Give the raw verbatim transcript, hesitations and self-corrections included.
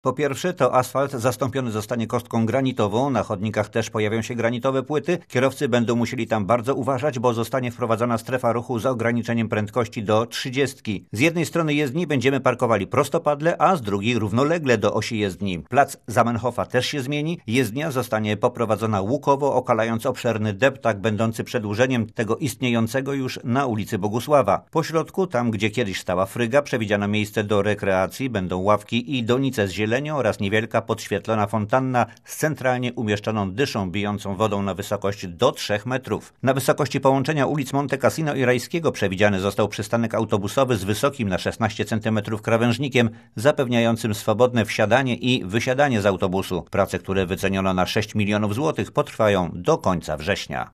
Po pierwsze, to asfalt zastąpiony zostanie kostką granitową, na chodnikach też pojawią się granitowe płyty. Kierowcy będą musieli tam bardzo uważać, bo zostanie wprowadzona strefa ruchu z ograniczeniem prędkości do trzydziestki. Z jednej strony jezdni będziemy parkowali prostopadle, a z drugiej równolegle do osi jezdni. Plac Zamenhofa też się zmieni. Jezdnia zostanie poprowadzona łukowo, okalając obszerny deptak będący przedłużeniem tego istniejącego już na ulicy Bogusława. Po środku, tam gdzie kiedyś stała Fryga, przewidziano miejsce do rekreacji, będą ławki i donice z zielenią oraz niewielka podświetlona fontanna z centralnie umieszczoną dyszą bijącą wodą na wysokość do trzech metrów. Na wysokości połączenia ulic Monte Cassino i Rajskiego przewidziany został przystanek autobusowy z wysokim na szesnaście centymetrów krawężnikiem, zapewniającym swobodne wsiadanie i wysiadanie z autobusu. Prace, które wyceniono na sześć milionów złotych, potrwają do końca września.